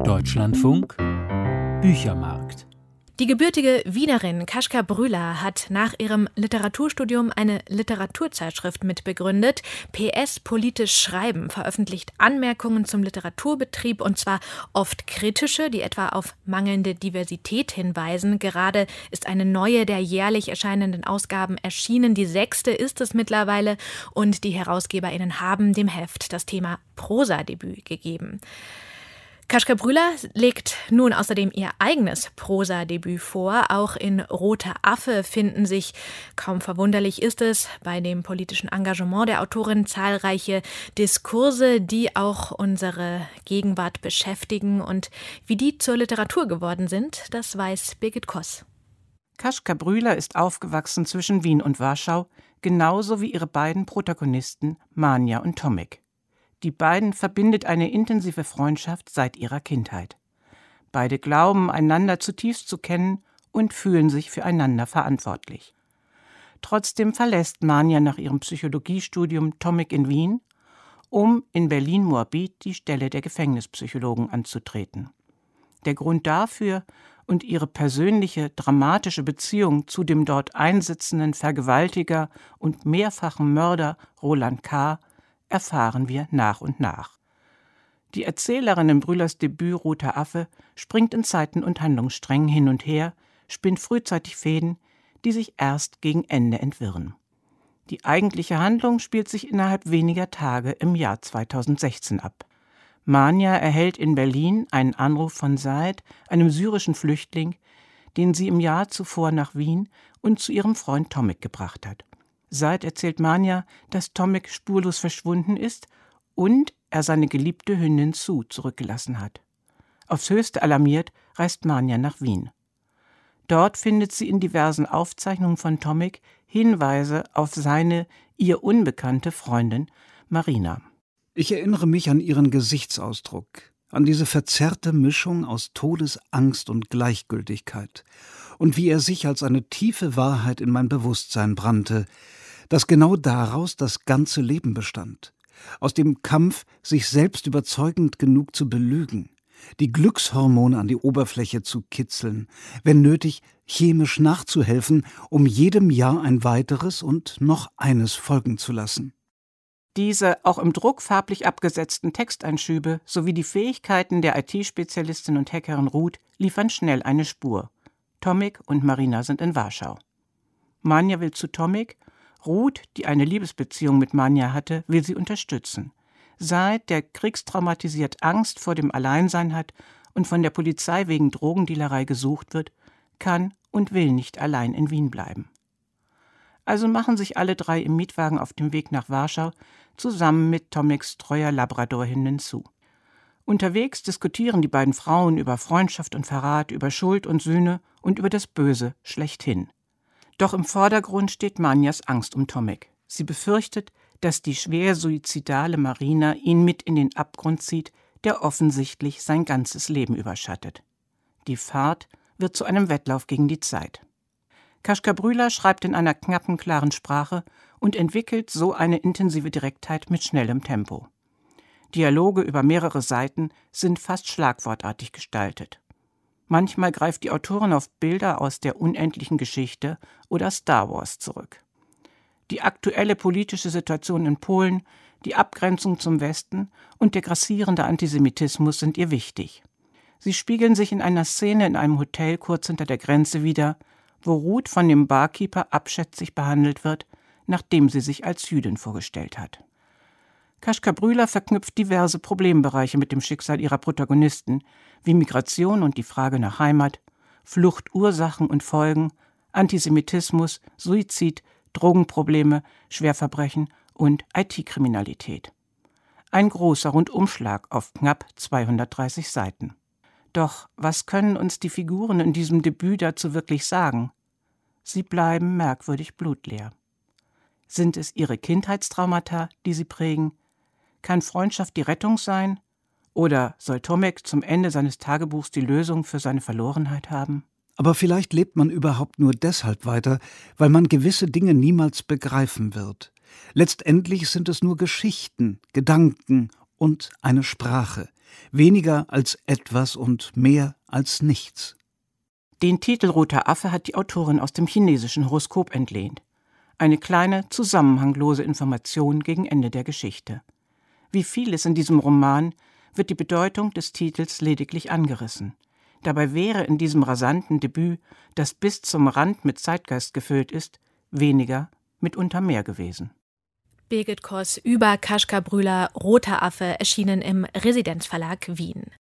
Deutschlandfunk Büchermarkt. Die gebürtige Wienerin Kaśka Brühler hat nach ihrem Literaturstudium eine Literaturzeitschrift mitbegründet. PS Politisch Schreiben veröffentlicht Anmerkungen zum Literaturbetrieb, und zwar oft kritische, die etwa auf mangelnde Diversität hinweisen. Gerade ist eine neue der jährlich erscheinenden Ausgaben erschienen. Die 6. ist es mittlerweile, und die HerausgeberInnen haben dem Heft das Thema Prosadebüt gegeben. Kaśka Brühler legt nun außerdem ihr eigenes Prosadebüt vor. Auch in Roter Affe finden sich, kaum verwunderlich ist es, bei dem politischen Engagement der Autorin zahlreiche Diskurse, die auch unsere Gegenwart beschäftigen. Und wie die zur Literatur geworden sind, das weiß Birgit Koss. Kaśka Brühler ist aufgewachsen zwischen Wien und Warschau, genauso wie ihre beiden Protagonisten Manja und Tomek. Die beiden verbindet eine intensive Freundschaft seit ihrer Kindheit. Beide glauben, einander zutiefst zu kennen und fühlen sich füreinander verantwortlich. Trotzdem verlässt Manja nach ihrem Psychologiestudium Tomek in Wien, um in Berlin-Moabit die Stelle der Gefängnispsychologen anzutreten. Der Grund dafür und ihre persönliche, dramatische Beziehung zu dem dort einsitzenden Vergewaltiger und mehrfachen Mörder Roland K. erfahren wir nach und nach. Die Erzählerin in Brühlers Debüt Roter Affe springt in Zeiten und Handlungssträngen hin und her, spinnt frühzeitig Fäden, die sich erst gegen Ende entwirren. Die eigentliche Handlung spielt sich innerhalb weniger Tage im Jahr 2016 ab. Manja erhält in Berlin einen Anruf von Said, einem syrischen Flüchtling, den sie im Jahr zuvor nach Wien und zu ihrem Freund Tomek gebracht hat. Said erzählt Manja, dass Tomek spurlos verschwunden ist und er seine geliebte Hündin Sue zurückgelassen hat. Aufs Höchste alarmiert reist Manja nach Wien. Dort findet sie in diversen Aufzeichnungen von Tomek Hinweise auf seine, ihr unbekannte Freundin Marina. Ich erinnere mich an ihren Gesichtsausdruck, an diese verzerrte Mischung aus Todesangst und Gleichgültigkeit und wie er sich als eine tiefe Wahrheit in mein Bewusstsein brannte, dass genau daraus das ganze Leben bestand, aus dem Kampf, sich selbst überzeugend genug zu belügen, die Glückshormone an die Oberfläche zu kitzeln, wenn nötig chemisch nachzuhelfen, um jedem Jahr ein weiteres und noch eines folgen zu lassen. Diese auch im Druck farblich abgesetzten Texteinschübe sowie die Fähigkeiten der IT-Spezialistin und Hackerin Ruth liefern schnell eine Spur. Tomek und Marina sind in Warschau. Manja will zu Tomek, Ruth, die eine Liebesbeziehung mit Manja hatte, will sie unterstützen. Said, der kriegstraumatisiert Angst vor dem Alleinsein hat und von der Polizei wegen Drogendealerei gesucht wird, kann und will nicht allein in Wien bleiben. Also machen sich alle drei im Mietwagen auf dem Weg nach Warschau, zusammen mit Tomeks treuer Labradorhündin Sue. Unterwegs diskutieren die beiden Frauen über Freundschaft und Verrat, über Schuld und Sühne und über das Böse schlechthin. Doch im Vordergrund steht Manjas Angst um Tomek. Sie befürchtet, dass die schwer suizidale Marina ihn mit in den Abgrund zieht, der offensichtlich sein ganzes Leben überschattet. Die Fahrt wird zu einem Wettlauf gegen die Zeit. Kaśka Brühler schreibt in einer knappen, klaren Sprache und entwickelt so eine intensive Direktheit mit schnellem Tempo. Dialoge über mehrere Seiten sind fast schlagwortartig gestaltet. Manchmal greift die Autorin auf Bilder aus der unendlichen Geschichte oder Star Wars zurück. Die aktuelle politische Situation in Polen, die Abgrenzung zum Westen und der grassierende Antisemitismus sind ihr wichtig. Sie spiegeln sich in einer Szene in einem Hotel kurz hinter der Grenze wider, wo Ruth von dem Barkeeper abschätzig behandelt wird, nachdem sie sich als Jüdin vorgestellt hat. Kaśka Brühler verknüpft diverse Problembereiche mit dem Schicksal ihrer Protagonisten, wie Migration und die Frage nach Heimat, Fluchtursachen und Folgen, Antisemitismus, Suizid, Drogenprobleme, Schwerverbrechen und IT-Kriminalität. Ein großer Rundumschlag auf knapp 230 Seiten. Doch was können uns die Figuren in diesem Debüt dazu wirklich sagen? Sie bleiben merkwürdig blutleer. Sind es ihre Kindheitstraumata, die sie prägen? Kann Freundschaft die Rettung sein? Oder soll Tomek zum Ende seines Tagebuchs die Lösung für seine Verlorenheit haben? Aber vielleicht lebt man überhaupt nur deshalb weiter, weil man gewisse Dinge niemals begreifen wird. Letztendlich sind es nur Geschichten, Gedanken und eine Sprache, Weniger als etwas und mehr als nichts. Den Titel Roter Affe hat die Autorin aus dem chinesischen Horoskop entlehnt. Eine kleine, zusammenhanglose Information gegen Ende der Geschichte. Wie vieles in diesem Roman wird die Bedeutung des Titels lediglich angerissen. Dabei wäre in diesem rasanten Debüt, das bis zum Rand mit Zeitgeist gefüllt ist, weniger, mitunter mehr gewesen. Birgit Koss über Kaschka Brühler Roter Affe, erschienen im Residenzverlag Wien.